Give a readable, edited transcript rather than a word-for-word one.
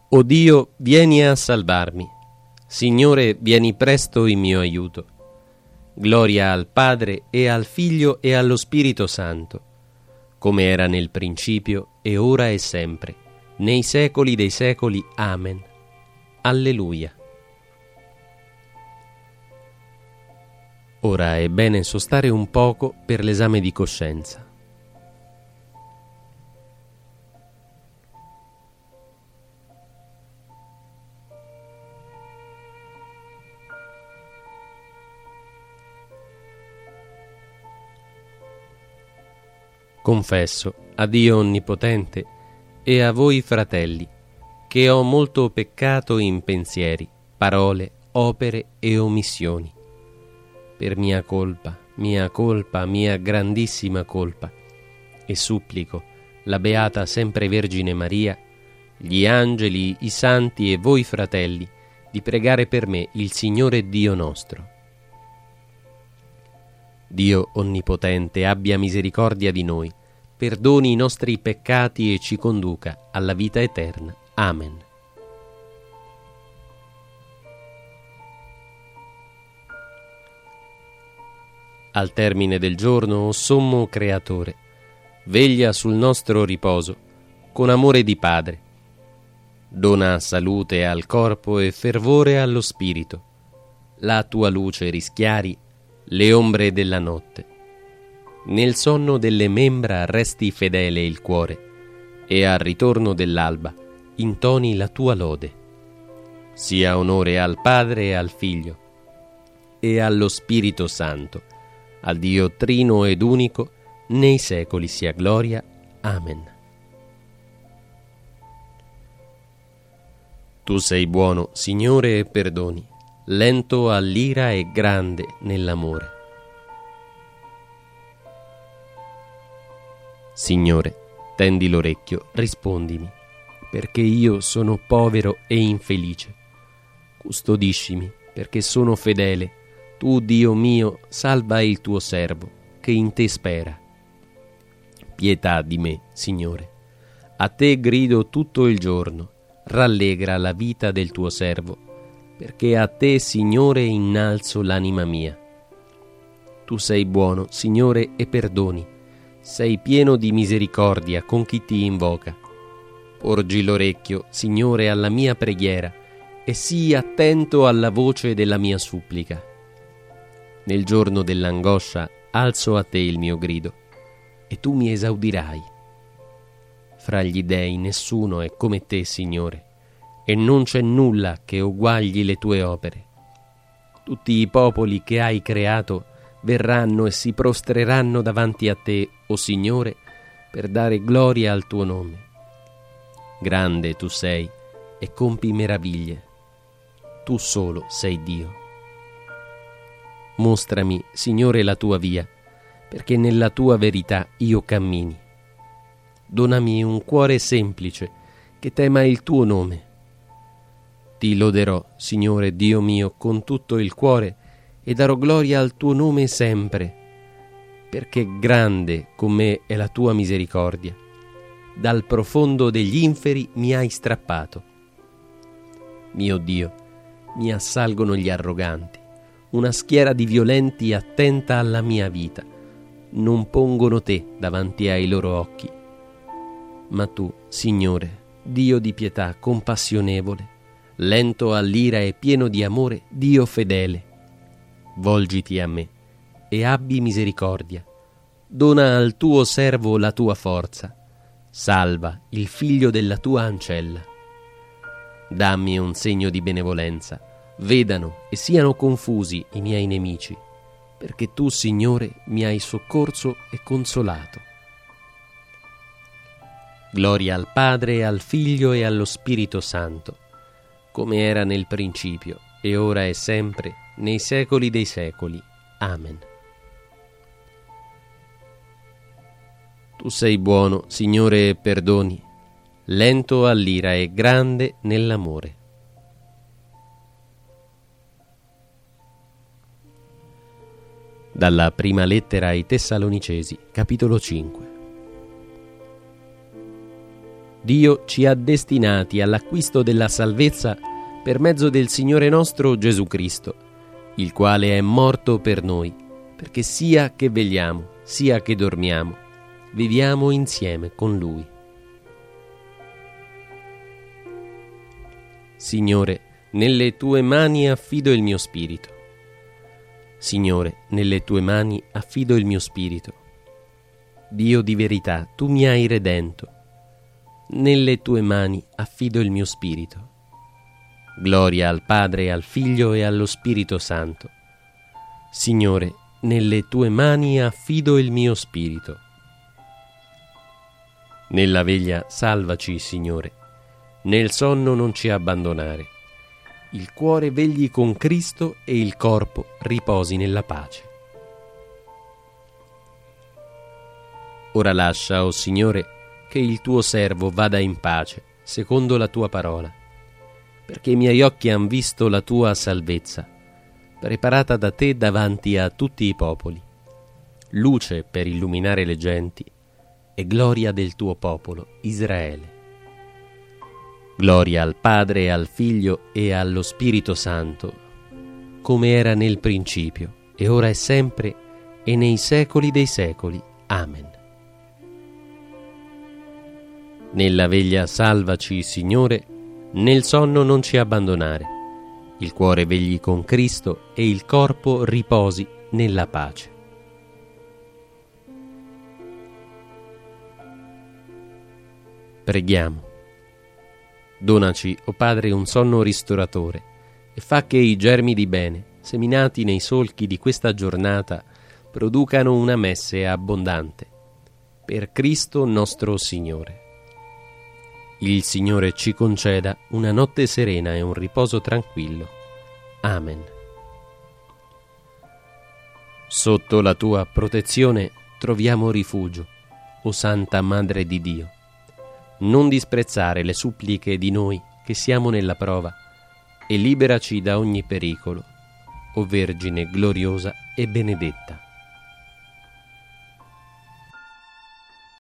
O Dio, vieni a salvarmi. Signore, vieni presto in mio aiuto. Gloria al Padre e al Figlio e allo Spirito Santo, come era nel principio e ora e sempre, nei secoli dei secoli. Amen. Alleluia. Ora è bene sostare un poco per l'esame di coscienza. Confesso a Dio Onnipotente e a voi fratelli che ho molto peccato in pensieri, parole, opere e omissioni. Per mia colpa, mia grandissima colpa, e supplico la Beata Sempre Vergine Maria, gli angeli, i santi e voi fratelli di pregare per me il Signore Dio nostro. Dio Onnipotente abbia misericordia di noi, perdoni i nostri peccati e ci conduca alla vita eterna. Amen. Al termine del giorno, o sommo Creatore, veglia sul nostro riposo con amore di Padre. Dona salute al corpo e fervore allo spirito. La tua luce rischiari le ombre della notte. Nel sonno delle membra resti fedele il cuore, e al ritorno dell'alba intoni la tua lode. Sia onore al Padre e al Figlio e allo Spirito Santo, al Dio trino ed unico, nei secoli sia gloria. Amen. Tu sei buono, Signore, e perdoni, lento all'ira e grande nell'amore. Signore, tendi l'orecchio, rispondimi, perché io sono povero e infelice. Custodiscimi, perché sono fedele. Tu, Dio mio, salva il tuo servo, che in te spera. Pietà di me, Signore. A te grido tutto il giorno. Rallegra la vita del tuo servo, perché a te, Signore, innalzo l'anima mia. Tu sei buono, Signore, e perdoni. Sei pieno di misericordia con chi ti invoca. Porgi l'orecchio, Signore, alla mia preghiera e sii attento alla voce della mia supplica. Nel giorno dell'angoscia alzo a te il mio grido e tu mi esaudirai. Fra gli dei nessuno è come te, Signore, e non c'è nulla che uguagli le tue opere. Tutti i popoli che hai creato verranno e si prostreranno davanti a te, o Signore, per dare gloria al tuo nome. Grande tu sei e compi meraviglie. Tu solo sei Dio. Mostrami, Signore, la tua via, perché nella tua verità io cammini. Donami un cuore semplice, che tema il tuo nome. Ti loderò, Signore Dio mio, con tutto il cuore, e darò gloria al tuo nome sempre, perché grande con me è la tua misericordia. Dal profondo degli inferi mi hai strappato. Mio Dio, mi assalgono gli arroganti, una schiera di violenti attenta alla mia vita. Non pongono te davanti ai loro occhi. Ma tu, Signore, Dio di pietà, compassionevole, lento all'ira e pieno di amore, Dio fedele, volgiti a me e abbi misericordia. Dona al tuo servo la tua forza. Salva il figlio della tua ancella. Dammi un segno di benevolenza. Vedano e siano confusi i miei nemici, perché tu, Signore, mi hai soccorso e consolato. Gloria al Padre, al Figlio e allo Spirito Santo, come era nel principio, e ora e sempre, nei secoli dei secoli. Amen. Tu sei buono, Signore, e perdoni, lento all'ira e grande nell'amore. Dalla prima lettera ai Tessalonicesi, capitolo 5. Dio ci ha destinati all'acquisto della salvezza per mezzo del Signore nostro Gesù Cristo, il quale è morto per noi, perché sia che vegliamo, sia che dormiamo, viviamo insieme con Lui. Signore, nelle Tue mani affido il mio spirito. Signore, nelle Tue mani affido il mio spirito. Dio di verità, Tu mi hai redento. Nelle Tue mani affido il mio spirito. Gloria al Padre, al Figlio e allo Spirito Santo. Signore, nelle Tue mani affido il mio spirito. Nella veglia salvaci, Signore. Nel sonno non ci abbandonare. Il cuore vegli con Cristo e il corpo riposi nella pace. Ora lascia, o Signore, che il Tuo servo vada in pace, secondo la Tua parola, perché i miei occhi han visto la Tua salvezza, preparata da Te davanti a tutti i popoli, luce per illuminare le genti e gloria del Tuo popolo, Israele. Gloria al Padre, al Figlio e allo Spirito Santo, come era nel principio, e ora è sempre, e nei secoli dei secoli. Amen. Nella veglia salvaci, Signore, nel sonno non ci abbandonare. Il cuore vegli con Cristo e il corpo riposi nella pace. Preghiamo. Donaci, o Padre, un sonno ristoratore e fa che i germi di bene, seminati nei solchi di questa giornata, producano una messe abbondante. Per Cristo nostro Signore. Il Signore ci conceda una notte serena e un riposo tranquillo. Amen. Sotto la Tua protezione troviamo rifugio, o Santa Madre di Dio. Non disprezzare le suppliche di noi che siamo nella prova e liberaci da ogni pericolo, o Vergine gloriosa e benedetta.